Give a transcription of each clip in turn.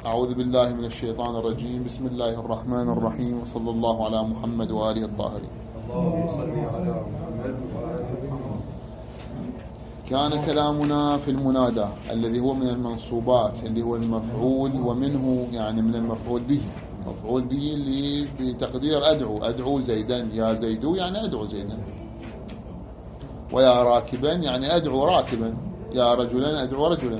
أعوذ بالله من الشيطان الرجيم. بسم الله الرحمن الرحيم، وصلى الله على محمد وآله الطاهرين. اللهم صل على محمد وآله محمد. كان كلامنا في المنادى الذي هو من المنصوبات، اللي هو المفعول، ومنه يعني من المفعول به. مفعول به اللي بتقدير أدعو زيدا، يا زيد يعني أدعو زيدا، ويا راكبا يعني أدعو راكبا، يا رجلا أدعو رجلا.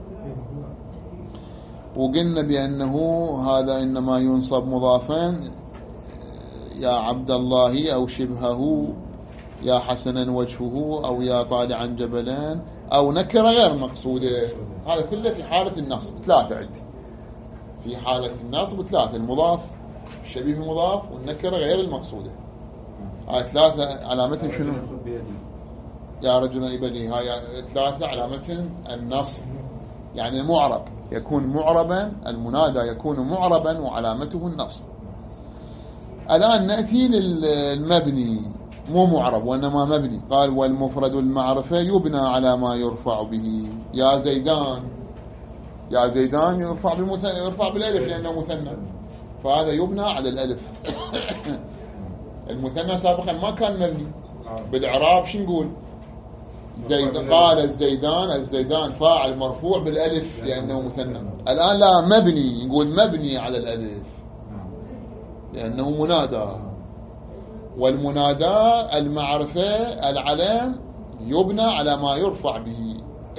وقلنا بأنه هذا إنما ينصب مضافا، يا عبد الله أو شبهه، يا حسنا وجهه، أو يا طالعا جبلان، أو نكرة غير مقصودة. هذا كله في حالة النصب. ثلاثة عندي في حالة النصب، ثلاثة: المضاف، الشبيه المضاف، والنكرة غير المقصودة. هاي ثلاثة علامتهم شنو؟ يا رجل إبلي. هاي ثلاثة علامتهم النصب، يعني معرب، يكون معربا، المنادى يكون معربا وعلامته النصب. الآن نأتي للمبني، مو معرب وإنما مبني. قال: والمفرد المعرفة يبنى على ما يرفع به. يا زيدان، يا زيدان يرفع بالألف لأنه مثنى، فهذا يبنى على الألف. المثنى سابقا ما كان مبني. بالإعراب شو نقول؟ زيد. قال الزيدان فاعل مرفوع بالألف لأنه مثنى. الآن لا، مبني، نقول مبني على الألف لأنه منادى. والمنادى المعرفة العلم يبنى على ما يرفع به.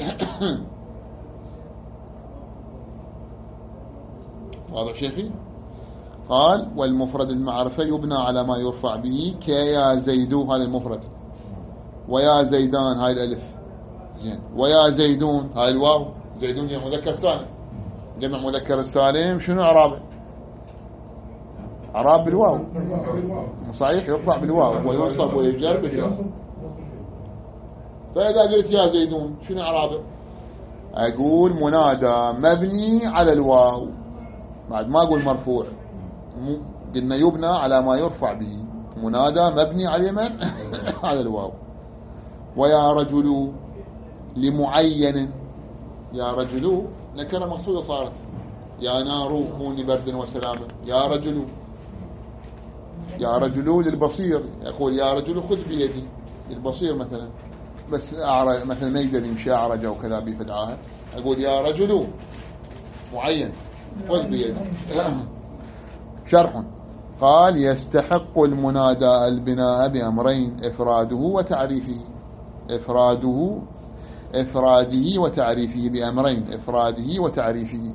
واضح شيخي؟ قال: والمفرد المعرفة يبنى على ما يرفع به، كيا زيدو، هذا المفرد، ويا زيدان هاي الألف، زين، ويا زيدون هاي الواو. زيدون جمع مذكر سالم، جمع مذكر السالم شنو إعرابه؟ إعراب بالواو، صحيح، يرفع بالواو وينصب ويجر بالواو. فإذا قلت يا زيدون شنو إعرابه؟ أقول منادى مبني على الواو، بعد ما أقول مرفوع. قلنا يبنى على ما يرفع به، منادى مبني على من؟ على الواو. ويا رجل لمعين، يا رجل نكرة مقصودة صارت. يا نار كوني بردا وسلاما. يا رجل، يا رجل للبصير، يقول يا رجل خذ بيدي، للبصير مثلا، بس مثلا ما يقدر يمشي أعرج أو كذا بفدعاها، أقول يا رجل معين خذ بيدي. شرح. قال: يستحق المنادى البناء بأمرين: إفراده وتعريفه. إفراده وتعريفه، بأمرين: إفراده وتعريفه.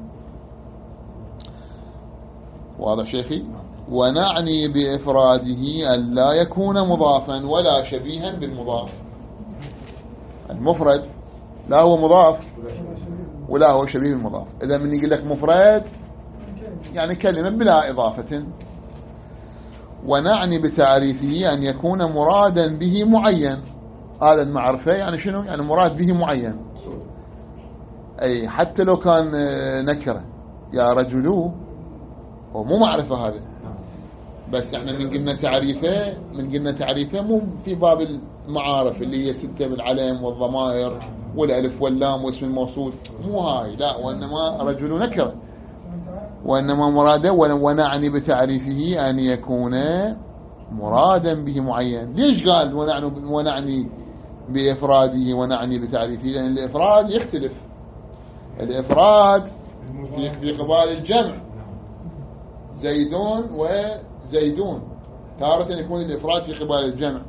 واضح شيخي؟ ونعني بإفراده أن لا يكون مضافا ولا شبيها بالمضاف. المفرد لا هو مضاف ولا هو شبيه بالمضاف. إذا من يقول لك مفرد يعني كلمة بلا إضافة. ونعني بتعريفه أن يكون مرادا به معين. هذا المعرفة يعني شنو؟ يعني مراد به معين، أي حتى لو كان نكرة. يا رجل هو مو معرفة هذا، بس احنا من قلنا تعريفه مو في باب المعارف اللي هي 6 بالعلم والضمائر والألف واللام واسم الموصول، مو هاي، لا، وإنما رجل نكرة، وإنما مراده. ونعني بتعريفه أن يكون مرادا به معين. ليش قال ونعني بإفراده ونعني بتعريفه؟ لأن الإفراد يختلف. الإفراد في قبال الجمع، زيدون وزيدون، تارة يكون الإفراد في قبال الجمع،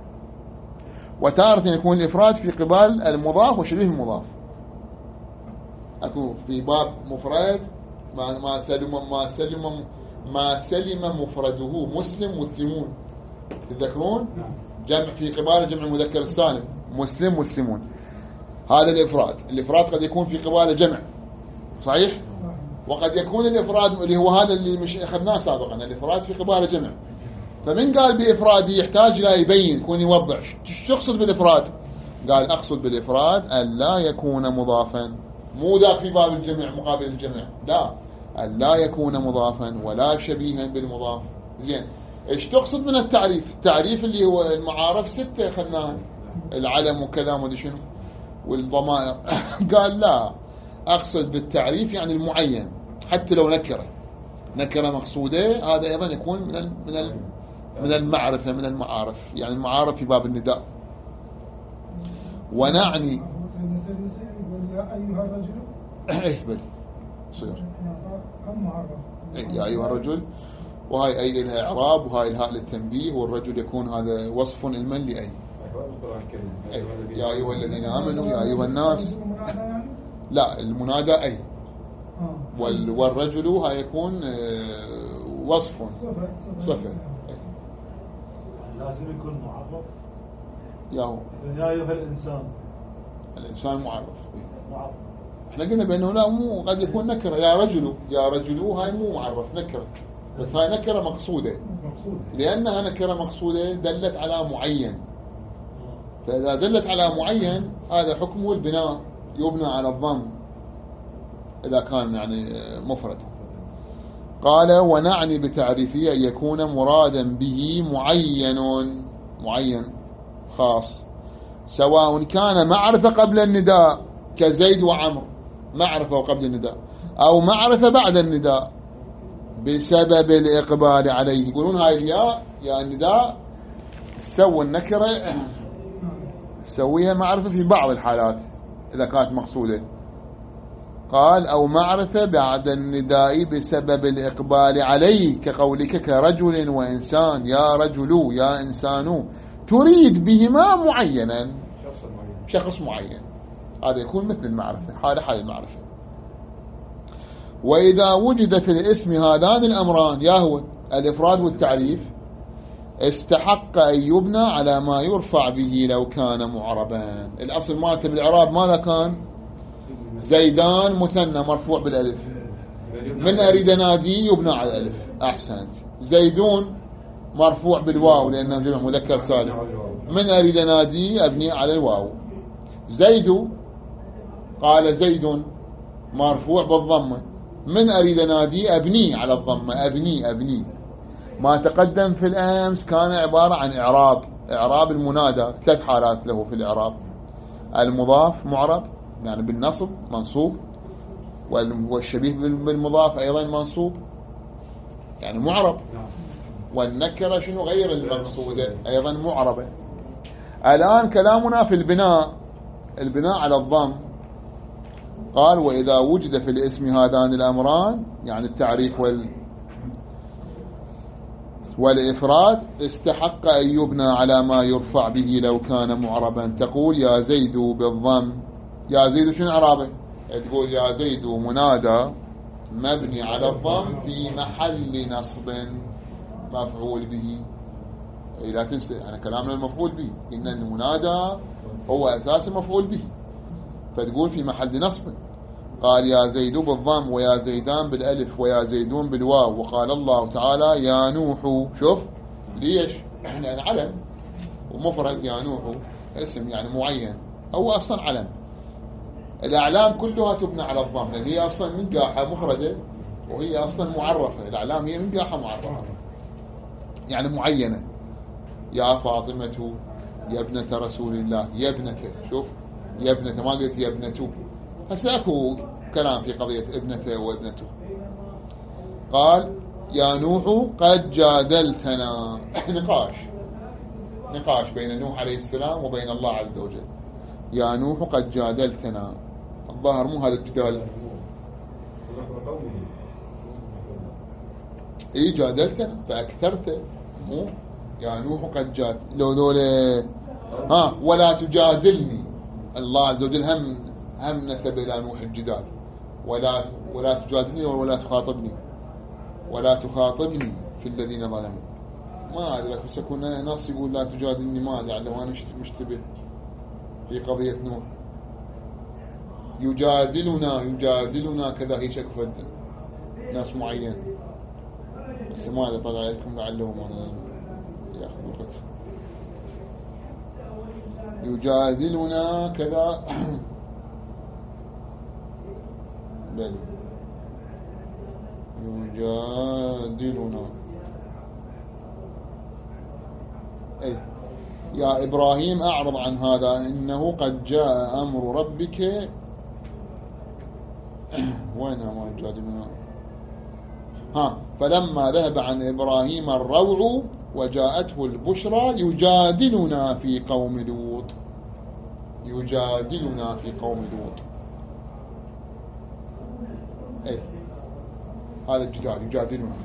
وتارة يكون الإفراد في قبال المضاف وشبيه المضاف. أكو في باب مفرد ما سلم مفرده، مسلمون، تذكرون؟ جمع في قبال جمع مذكر السالم، مسلمون. هذا الإفراد قد يكون في قبال الجمع، صحيش؟ وقد يكون الإفراد اللي هو هذا اللي مش أخذناه سابقا، الإفراد في قبال الجمع. فمن قال بإفراده يحتاج لا يبين، يكون يوضح شو تقصد بالإفراد. قال: أقصد بالإفراد أن لا يكون مضافا، مو ذاك في باب الجمع مقابل الجمع، لا، أن لا يكون مضافا ولا شبيها بالمضاف. زين، ايش تقصد من التعريف اللي هو المعارف 6 أخذناها، العلم وكذا وما ادري شنو والضمائر. قال: لا، أقصد بالتعريف يعني المعين، حتى لو نكرة مقصودة، هذا أيضا يكون من المعرفة، من المعارف، يعني المعارف في باب النداء. ونعني يا أيها الرجل إيه بل صير معرف يا أيها الرجل، وهاي أي لها إعراب، وهاي الهاء للتنبيه، والرجل يكون هذا وصف المن لأي. يا أيها الذين آمنوا، يا أيها الناس. لا، المنادى أي، والرجل هاي يكون وصف صفة. لازم يكون معرف. يا أيها الإنسان، الإنسان معرف. احنا قلنا بأنه لا، مو قد يكون نكرة. يا رجل هاي مو معرف، نكرة، بس هاي نكرة مقصودة، لأنها نكرة مقصودة دلت على معين. فإذا دلت على معين هذا حكمه البناء، يبنى على الضم إذا كان يعني مفرد. قال ونعني بتعريفه أن يكون مرادا به معين خاص، سواء كان معرفة قبل النداء كزيد وعمر، معرفة قبل النداء، أو معرفة بعد النداء بسبب الإقبال عليه. يقولون هاي الياء يا النداء سوى النكرة، سويها معرفة في بعض الحالات إذا كانت مقصودة. قال أو معرفة بعد النداء بسبب الإقبال عليه، كقولك كرجل وإنسان، يا رجل يا إنسان، تريد بهما معينا، شخص معين. هذا يكون مثل المعرفة، حال المعرفة. وإذا وجد في الاسم هذان الأمران، يا هو الإفراد والتعريف، استحق أن يبنى على ما يرفع به لو كان معربا. الأصل مالته بالإعراب ماذا كان؟ زيدان مثنى مرفوع بالألف، من أريد نادي يبنى على الألف. أحسنت. زيدون مرفوع بالواو لأنه جمع مذكر سالم، من أريد نادي أبني على الواو. زيد، قال زيد مرفوع بالضمة، من أريد نادي أبني على الضمة، أبني. ما تقدم في الأمس كان عبارة عن إعراب المنادى، 3 حالات له في الإعراب: المضاف معرب يعني بالنصب منصوب، والشبيه بالمضاف أيضا منصوب يعني معرب، والنكرة شنو غير المقصودة أيضا معربة. الآن كلامنا في البناء على الضم. قال وإذا وجد في الاسم هذان الأمران، يعني التعريف والإفراد، استحق أن يبنى على ما يرفع به لو كان معربا. تقول يا زيد بالضم، يا زيد شنو إعرابه؟ تقول يا زيد منادى مبني على الضم في محل نصب مفعول به. لا تنسى أنا كلامنا المفعول به، إن المنادى هو أساس مفعول به، فتقول في محل نصب. قال يا زيد بالضم، ويا زيدان بالألف، ويا زيدون بالواو. وقال الله تعالى يا نوح. شوف ليش؟ لأن علم ومفرد، يا نوح اسم يعني معين، هو أصلا علم. الأعلام كلها تبنى على الضم، لأن هي أصلا منقاحة مفردة، وهي أصلا معرفة. الأعلام هي منقاحة معرفة يعني معينة. يا فاطمة يا ابنة رسول الله، يا ابنة. شوف يا ابنة، ما قلت يا ابنته. هسه اكو كلام في قضية ابنته وابنته. قال يا نوح قد جادلتنا. نقاش بين نوح عليه السلام وبين الله عز وجل. يا نوح قد جادلتنا، الظاهر مو هذا الجدال. جادلتنا فأكثرت، مو يا نوح قد جاد لو ذولا ولا تجادلني. الله عز وجل هم نسب إلى نوح الجدال، ولا تجادلني ولا تخاطبني في الذين ظلموا. ما أدري بس يكون نص يقول لا تجادلني، ما لعله أنا مشتبه في قضية نوح. يجادلنا كذا، هي شكفة ناس معين، بس ما أدري طلع عليكم لعلهم يأخذوا القتل. يجادلنا كذا بل يجادلنا. يا إبراهيم أعرض عن هذا، إنه قد جاء أمر ربك. وينها ما يجادلنا؟ فلما ذهب عن إبراهيم الروع وجاءته البشرى يجادلنا في قوم لوط. يجادلنا في قوم لوط. أي هذا الجدال يجادلنا.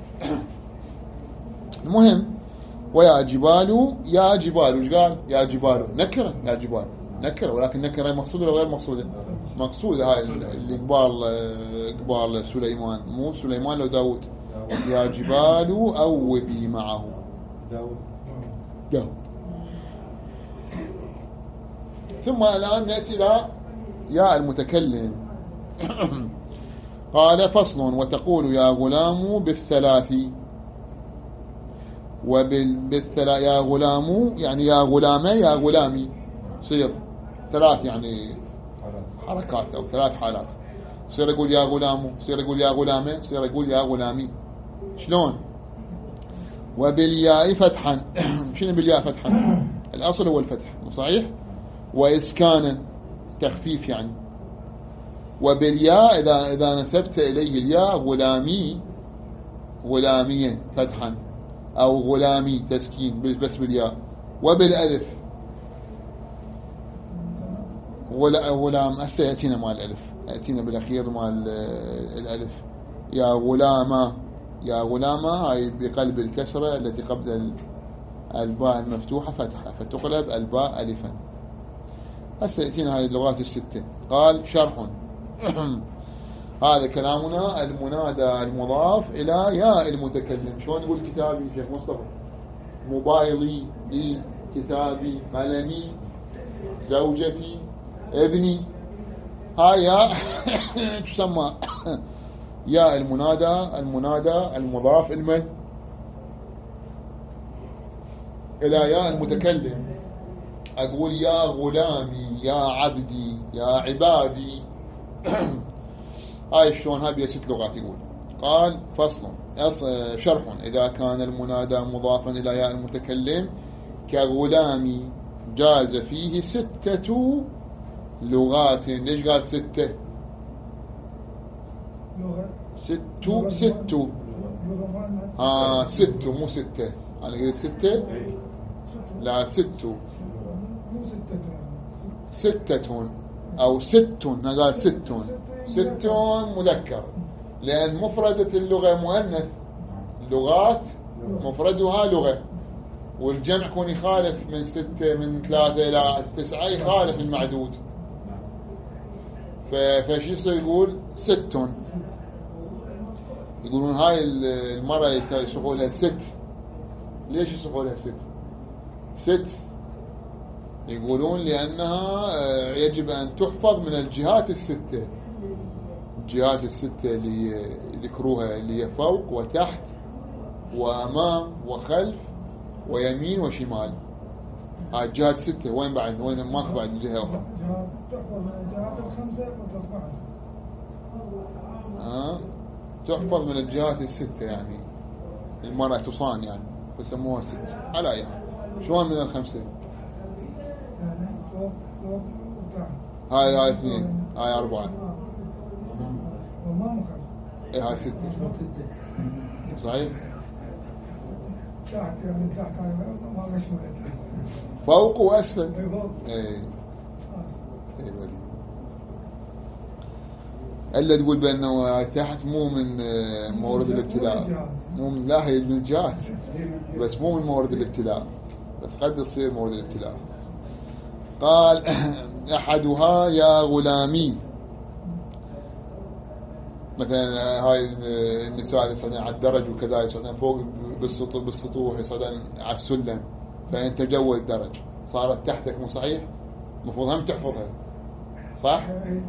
المهم ويا جبال يا جبال. وش قال؟ يا جبال نكرة. يا جبال نكرة، ولكن نكرة مقصودة ولا غير مقصودة؟ مقصودة. هاي اللي قبال سليمان، مو سليمان لو داود. يا جبال أوبي معه. داود. ثم الآن نأتي إلى يا المتكلم. قال فصل وتقول يا غلام بالثلاث يا غلام يعني يا غلامي يا غلامي، صير ثلاث يعني حركات أو ثلاث حالات. صير يقول يا غلام، صير يقول يا غلامي، صير يقول يا غلامي. شلون؟ وبالياء فتحا. شنو بالياء فتحا؟ الأصل هو الفتح، صحيح؟ وإسكانا تخفيف يعني. وبالياء إذا نسبت إليه الياء غلامي، غلامية فتحا، أو غلامي تسكين بس بالياء. وبالألف غلام. هسه يأتينا مع الألف، يأتينا بالأخير مع الألف. يا غلامة، يا غلامة هاي بقلب الكسرة التي قبل الباء المفتوحة فتحة، فتقلب الباء ألفا. هسه يأتينا هاي اللغات الستة. قال شرح. هذا كلامنا المنادى المضاف إلى يا المتكلم. شلون يقول كتابي شيخ مصطفى؟ موبايلي، لي، كتابي، قلمي، زوجتي، ابني. هاي يا تسمى يا المنادى المضاف المن إلى يا المتكلم. أقول يا غلامي، يا عبدي، يا عبادي. هاي شلون؟ هاي بست لغات يقول. قال فصل شرح. إذا كان المنادى مضافا إلى ياء المتكلم كغلامي جاز فيه 6 لغات. ليش قال 6؟ ستة 6 مو 6. أنا قلت 6 لا 6 أو 6. أنا قال 6 مذكر، لأن مفردة اللغة مؤنث. اللغات مفردها لغة، والجمع يكون يخالف من 6 من 3 إلى 9 يخالف المعدود. فشي يصير يقول 6. يقولون هاي المرأة يصحوا لها 6. ليش يصحوا لها 6؟ يقولون لأنها يجب أن تحفظ من الجهات الستة. الجهات الستة اللي ذكروها اللي هي فوق وتحت وأمام وخلف ويمين وشمال. هاي الجهات الستة. وين بعد؟ وين ماكو بعد جهة أخرى؟ تحفظ من الجهات الخمسة وتصبح 6. تحفظ من الجهات الستة، يعني المرأة تصان يعني يسموها 6 على أي حال. شلون من الخمسة؟ يعني فوق وتحت. هاي 2، هاي 4. وما مخالف. هاي 6 صحيح. تحت يعني تحت ما مشمول. فوق وأسفل. اي ألا تقول بأنه تحت مو من مورد الابتلاء، مو من لا هي من الجهات بس مو من مورد الابتلاء، بس قد تصير مورد الابتلاء. قال أحدها يا غلامي. مثلا هاي النساء اللي يصعدن على الدرج وكذا، يصعدن فوق بالسطوح، يصعدن على السلم، فأنت جو الدرج صارت تحتك، مو صحيح؟ المفروض هم تحفظها صح؟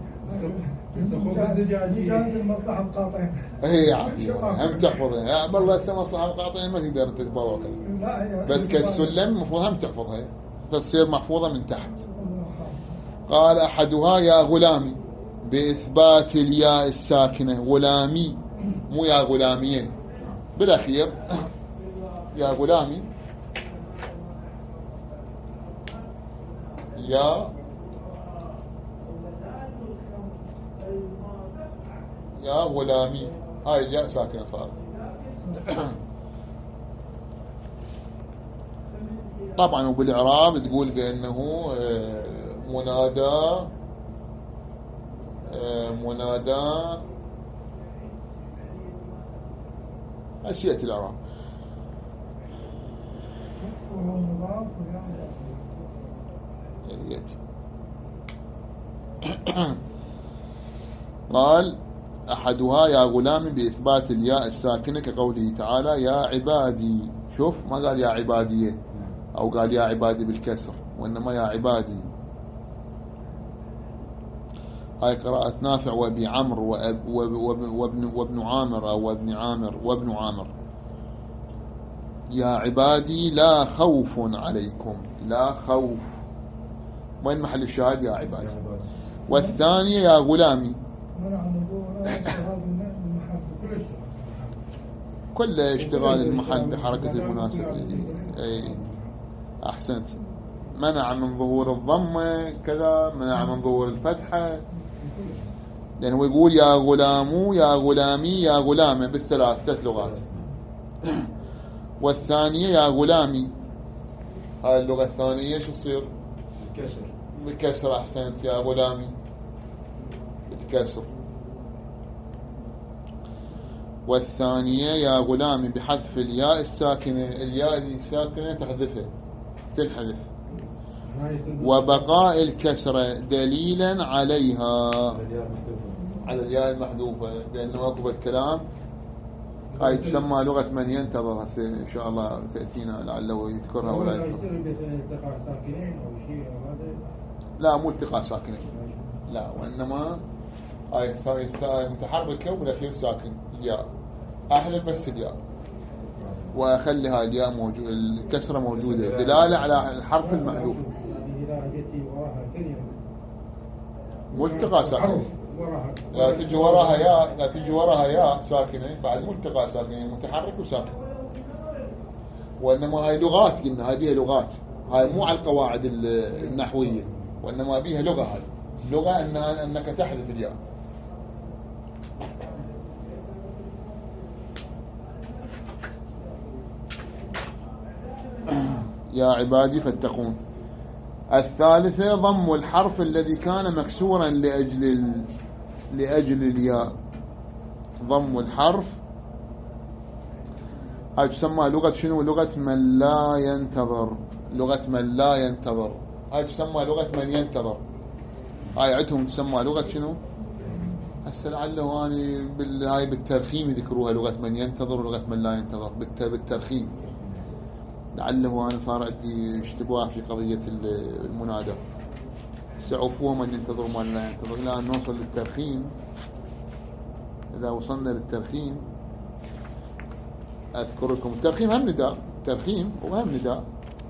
كانت المصلحة مقاطعين. هي عادي هم تحفظها. بالله هسه مصلحة مقاطعين ما تقدر تتبوع كذا، بس كالسلم المفروض هم تحفظها فتصير محفوظة من تحت. قال أحدها يا غلامي بإثبات الياء الساكنة. غلامي مو يا غلامية بالأخير. يا غلامي يا غلامي. هاي الياء ساكنة صارت. طبعا وبالإعراب تقول بأنه منادى أشياء الإعراب. وهو مضاف يأتي. قال أحدها يا غلام بإثبات الياء الساكنة كقوله تعالى يا عبادي. شوف ما قال يا عبادية أو قال يا عبادي بالكسر، وإنما يا عبادي. هاي قراءة نافع وابي عمرو وابن عامر أو وابن عامر وابن عامر. يا عبادي لا خوف عليكم، لا خوف. وين محل الشاهد؟ يا عبادي. والثانية يا غلامي. كل اشتغال المحل بحركة المناسبة. اي احسنت. منع من ظهور الضمة كذا، منع من ظهور الفتحة، لأنه هو يقول يا غلامو يا غلامي يا غلامة ثلاث لغات. والثانية يا غلامي، هاي اللغة الثانية شو تصير؟ بالكسر. أحسنت. يا غلامي بالكسر. والثانية يا غلامي بحذف الياء الساكنة. الياء الساكنة تحذفها، تنحذف. وبقاء الكسرة دليلا عليها، على الياء المحذوفة، لأنه وقفت كلام. هاي تسمى لغة من ينتظر. إن شاء الله تأتينا لعله يذكرها ولا يذكرها. لا مو التقاء ساكنين، لا، وإنما هاي متحركة والأخير ساكن الياء. أحذف بس الياء وأخلي هاي الياء موجود، الكسرة موجودة، دلالة على الحرف المحذوف. ملتقى ساكنة، لا تجي وراها ياء، لا تجي وراها ياء ساكنة بعد ملتقى ساكنة، متحرك وساكن. وإنما هاي لغات، قلنا هاي بيها لغات، هاي مو على القواعد النحوية، وإنما بيها لغة. هاي لغة أنك تحذف الياء. يا عبادي فاتقون. الثالثة ضم الحرف الذي كان مكسورا لأجل الياء. ضم الحرف هاي تسمى لغة شنو؟ لغة من لا ينتظر. لغة من لا ينتظر هاي تسمى لغة من ينتظر. هاي عندهم تسمى لغة شنو؟ هسه لعله أنا هاي بالترخيم يذكروها لغة من ينتظر ولغة من لا ينتظر بالترخيم. لعله أنا صار عندي اشتباه في قضية المنادى. سعفوه من ينتظر ومن لا ينتظر إلى أن نوصل للترخيم. إذا وصلنا للترخيم أذكركم الترخيم هم نداء، الترخيم وهم نداء.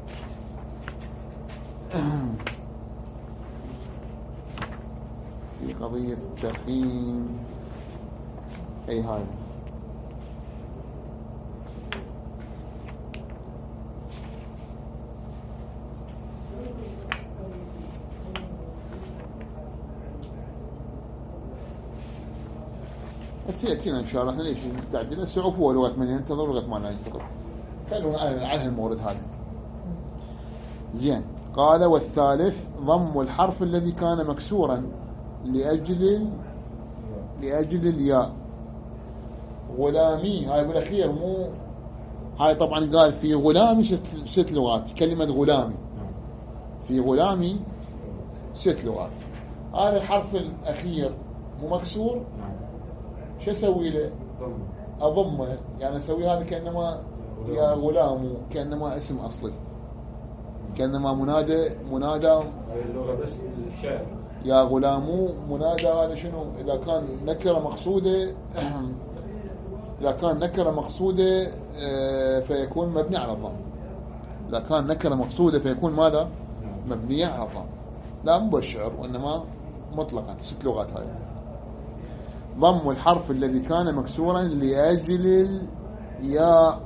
في قضية الترخيم أي هاي بس يأتينا إن شاء الله. ليش نستعجل؟ السعوف لغة من ينتظر ولغة ما لا ينتظر. خلونا على المورد هذا. زين. قال والثالث ضم الحرف الذي كان مكسورا لأجل الياء. غلامي هاي بالأخير مو هاي طبعا قال في غلامي 6 لغات. كلمة غلامي في غلامي 6 لغات. هذا الحرف الأخير مو مكسور، شو اسوي له؟ اضمه، يعني اسوي هذا كانما يا غلام، كانما اسم اصلي، كانما منادى اللغه بس الشعر. يا غلام منادى. هذا شنو؟ اذا كان نكره مقصوده اذا كان نكره مقصوده فيكون مبني على الضم. اذا كان نكره مقصوده فيكون ماذا؟ مبني على الضم، لا مو بالشعر وانما مطلقا. 6 لغات هاي. ضم الحرف الذي كان مكسورا لأجل الياء.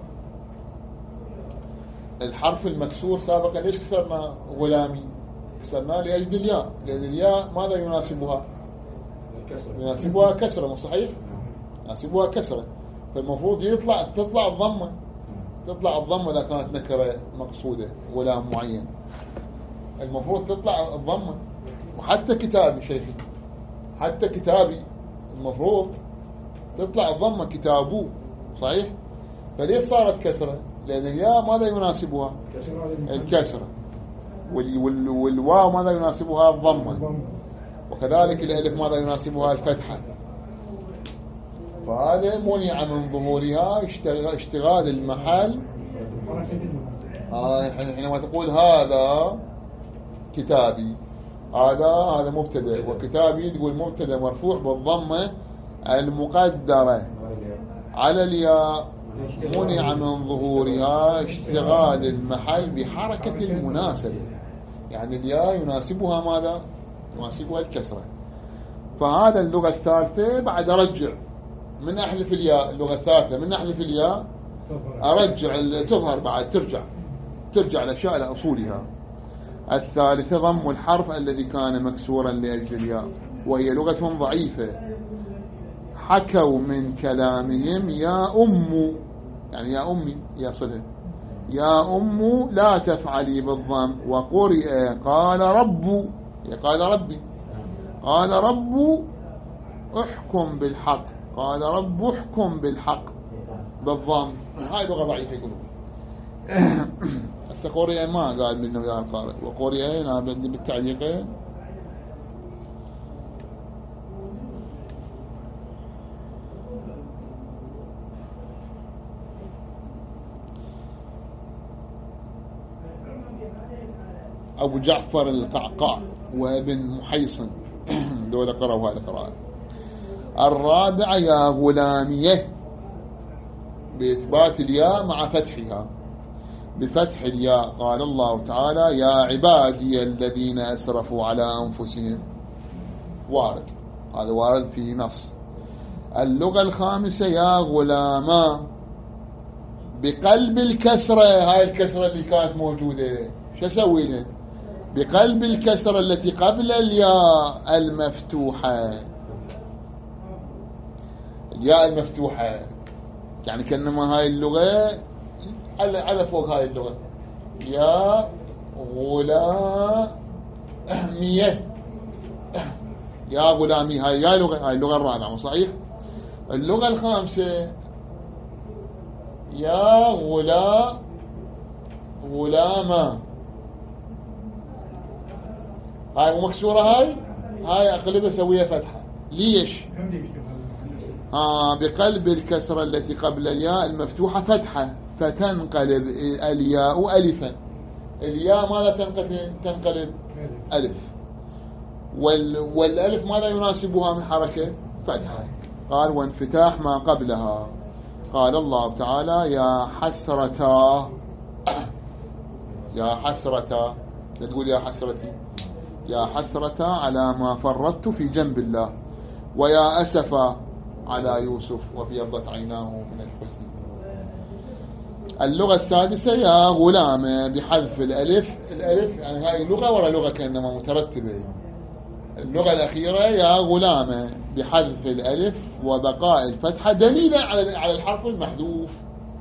الحرف المكسور سابقا ليش كسرنا غلامي؟ كسرنا لأجل الياء، لأن الياء ماذا يناسبها؟ يناسبها كسرة، مو صحيح؟ يناسبها كسرة. فالمفروض تطلع الضمة إذا كانت نكرة مقصودة غلام معين، المفروض تطلع الضمة. وحتى كتابي شيخي، حتى كتابي المفروض تطلع الضمة، كتابه صحيح. فليش صارت كسرة؟ لأن الياء ماذا يناسبها؟ الكسرة، والواو ماذا يناسبها؟ الضمة، وكذلك الألف ماذا يناسبها؟ الفتحة. فهذا منع من ظهورها اشتغال المحل. حينما تقول هذا كتابي، هذا مبتدأ، وكتابي تقول مبتدأ مرفوع بالضمة المقدرة على الياء، منع من ظهورها اشتغال المحل بحركة المناسبة، يعني الياء يناسبها ماذا؟ يناسبها الكسرة. فهذا اللغة الثالثة بعد أرجع من أحذف الياء، اللغة الثالثة من أحذف الياء أرجع تظهر بعد، ترجع الأشياء إلى أصولها. الثالثة ضم الحرف الذي كان مكسورا لأجل الياء، وهي لغة ضعيفة. حكوا من كلامهم يا أم، يعني يا أمي، يا صلة، يا أم لا تفعلي بالضم. وقرئ قال رب، قال ربي، قال رب احكم بالحق، قال رب احكم بالحق بالضم. هاي لغة ضعيفة يقولون. هسه قرئ ما قال منه يا القارئ، وقرئ أنا عندي بالتعليق أبو جعفر القعقاع وابن محيصن، دول قرأوا هذه القراءة. الرابع يا غلامية بإثبات الياء مع فتحها، بفتح الياء. قال الله تعالى يا عبادي الذين أسرفوا على أنفسهم، وارد، هذا وارد فيه نص. اللغة الخامسة يا غلاما بقلب الكسرة، هاي الكسرة اللي كانت موجودة شو أسوي له؟ بقلب الكسرة التي قبل الياء المفتوحة، الياء المفتوحة، يعني كأنما هاي اللغة على فوق هاي اللغة. يا غلامية، يا غلامي، هاي يا لغة، هاي اللغة الرابعة صحيح. اللغة الخامسة يا غلاما، هاي مكسورة، هاي أقلبها سويها فتحة. ليش؟ بقلب الكسرة التي قبل الياء المفتوحة فتحة، فتنقلب الياء ألفا. الياء ماذا تنقلب؟ ألف. والألف ماذا يناسبها من حركة؟ فتحة. قال وانفتاح ما قبلها. قال الله تعالى يا حسرتا، يا حسرتا، لا تقول يا حسرتي، يا حسرتا على ما فرطت في جنب الله، ويا أسفا على يوسف وابيضت عيناه من الحزن. اللغة السادسة يا غلام بحذف الألف. الألف يعني هاي لغة ولا لغة كأنما مترتبة. اللغة الأخيرة يا غلام بحذف الألف وبقاء الفتحة دليلا على الحرف المحذوف.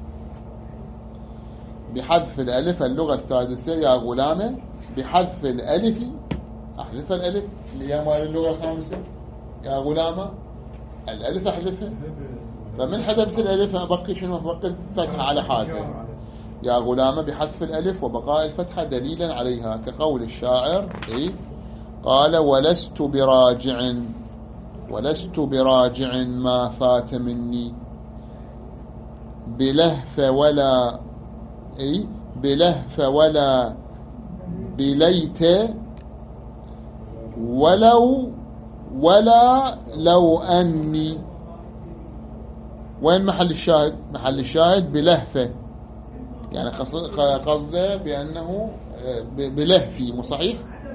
بحذف الألف اللغة السادسة يا غلام بحذف الألف، أحذف الألف اللي هي مال اللغة الخامسة. يا غلامة الألف أحذفها، فمن حذفت الألف أبقي شنو؟ أبقي الفتحة على حالها. يا غلامة بحذف الألف وبقاء الفتحة دليلا عليها، كقول الشاعر قال ولست براجع ما فات مني بلهف ولا بليت ولا لو أني. وين محل الشاهد؟ محل الشاهد بلهفة، يعني قصده بأنه بلهفي، مو صحيح؟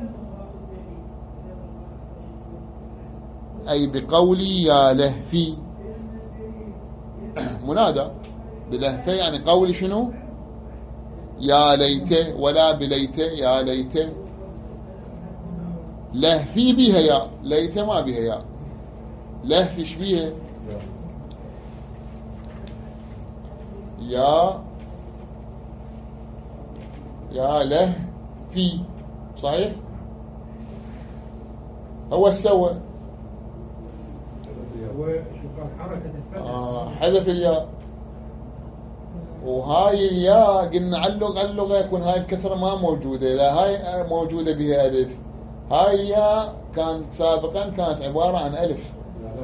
أي بقولي يا لهفي، منادى بلهفة، يعني قولي شنو؟ يا ليته ولا بليته، يا ليته. لهفي بها يا، ليته ما بها يا. لهفي ايش بيها؟ يا له في صحيح هو سوى هو شو قال حركة الفتح حذف الياء وهاي الياء قلنا علق يكون هاي الكسرة ما موجودة إذا هاي موجودة بها ألف هاي الياء كانت سابقا كانت عبارة عن ألف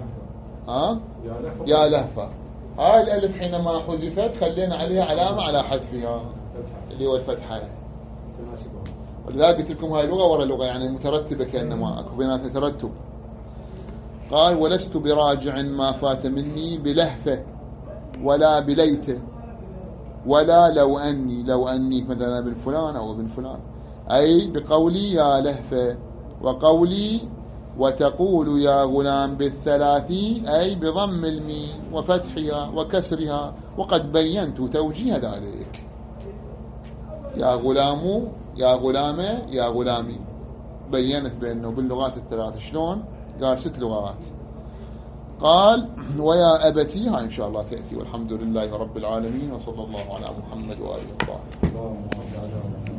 يا لهفة هاي الألف حينما حذفت خلينا عليها علامة على حذفها اللي هو الفتحة ولذلك قلت لكم هاي لغة ورا لغة يعني مترتبة كأنما أكو بيناتها ترتب. قال ولست براجع ما فات مني بلهفة ولا بليته ولا لو أني مثلا ابن فلان أو ابن فلان أي بقولي يا لهفة وقولي وتقول يا غلام بالثلاثي أي بضم الميم وفتحها وكسرها وقد بينت توجيه ذلك يا غلام يا غلامة يا غلامي بينت بأنه باللغات الثلاث شلون قال 6 لغات. قال ويا أبتي هاي إن شاء الله تأتي والحمد لله رب العالمين وصلى الله على محمد وآله وصحبه.